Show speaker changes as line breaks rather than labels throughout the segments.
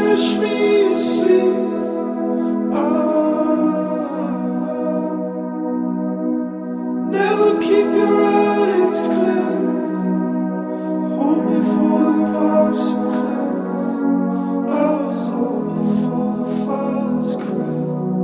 nourish me to sleep. Never keep your eyes cleansed. Hold me for the pops and cleanse. I was only for the Father's crib.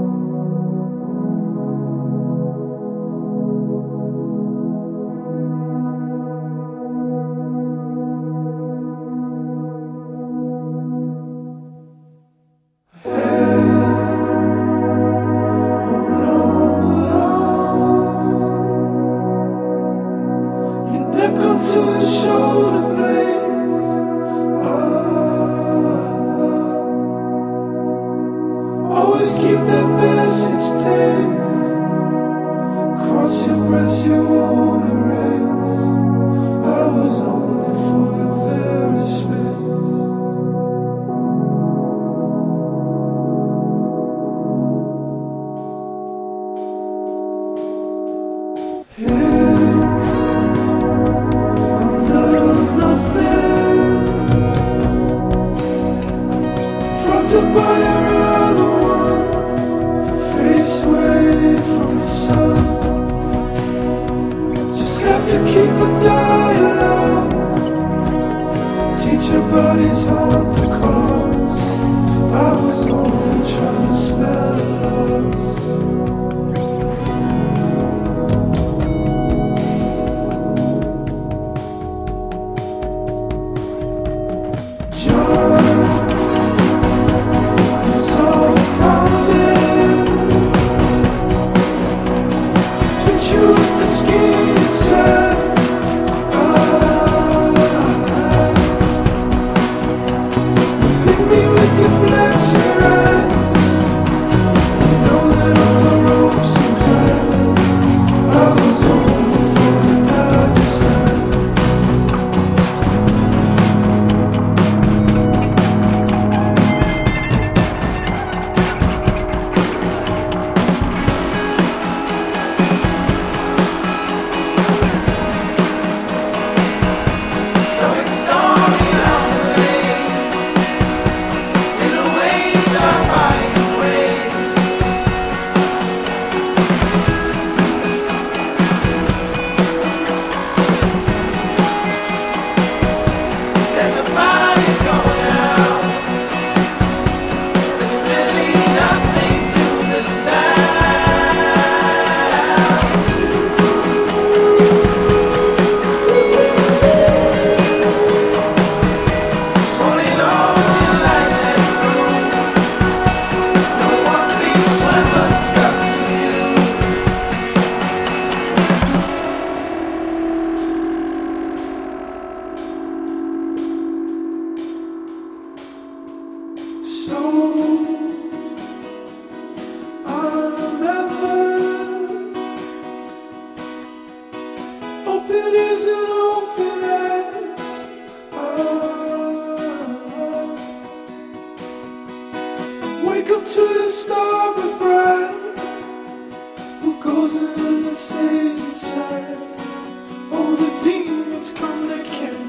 To his shoulder blades, always keep that message taped. Cross your breast, you won't erase. I was only for your very space. By your other one, face away from the sun. Just have to keep a dialogue. Teach your bodies how to cross. I was only trying to spell lost. So I'm ever open as an open as wake up to the starboard bright. Who goes in and stays inside? Oh, the demons come, they can't